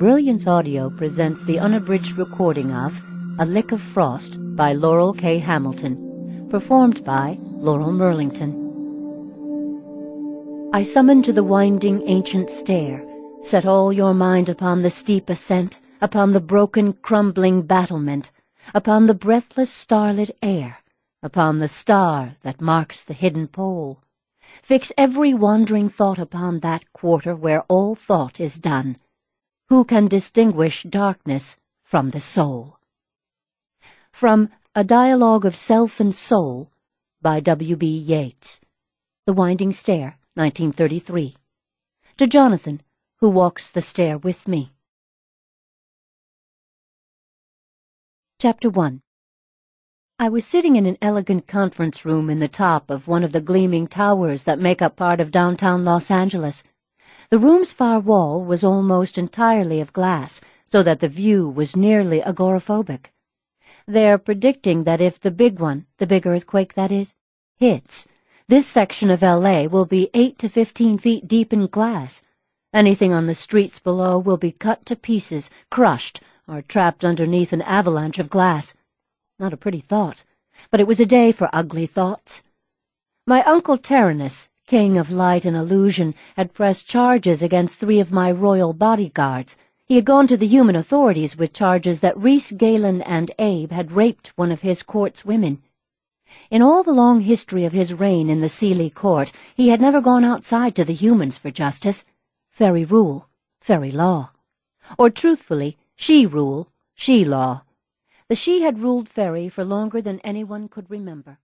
Brilliance Audio presents the unabridged recording of A Lick of Frost by Laurel K. Hamilton, performed by Laurel Merlington. I summon to the winding ancient stair, set all your mind upon the steep ascent, upon the broken, crumbling battlement, upon the breathless starlit air, upon the star that marks the hidden pole. Fix every wandering thought upon that quarter where all thought is done. Who can distinguish darkness from the soul? From A Dialogue of Self and Soul by W.B. Yeats. The Winding Stair, 1933. To Jonathan, who walks the stair with me. Chapter 1. I was sitting in an elegant conference room in the top of one of the gleaming towers that make up part of downtown Los Angeles. The room's far wall was almost entirely of glass, so that the view was nearly agoraphobic. They're predicting that if the big earthquake that is, hits, this section of L.A. will be 8 to 15 feet deep in glass. Anything on the streets below will be cut to pieces, crushed, or trapped underneath an avalanche of glass. Not a pretty thought, but it was a day for ugly thoughts. My Uncle Tyrannus, King of Light and Illusion, had pressed charges against 3 of my royal bodyguards. He had gone to the human authorities with charges that Rhys, Galen, and Abe had raped one of his court's women. In all the long history of his reign in the Seelie court, he had never gone outside to the humans for justice. Fairy rule, fairy law. Or truthfully, she rule, she law. The she had ruled fairy for longer than anyone could remember.